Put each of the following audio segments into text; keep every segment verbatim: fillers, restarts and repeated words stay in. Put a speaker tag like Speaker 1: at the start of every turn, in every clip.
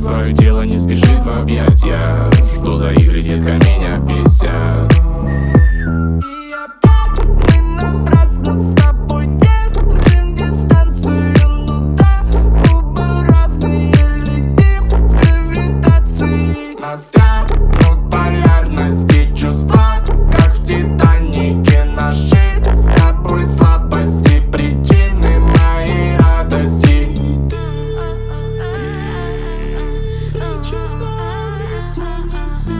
Speaker 1: Твое тело не спешит в объятья. Что за игры, детка, меня бесят.
Speaker 2: Растянут полярности чувства, как в Титанике наши. С тобой слабости, причины моей радости. Причина бессонницы.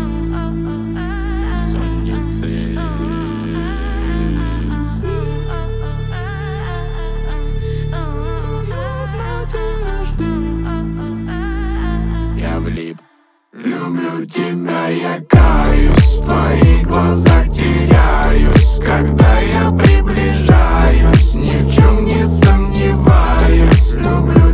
Speaker 1: Сонницы. Я влип.
Speaker 2: Люблю тебя, я каюсь, в твоих глазах теряюсь. Когда я приближаюсь, ни в чем не сомневаюсь. Люблю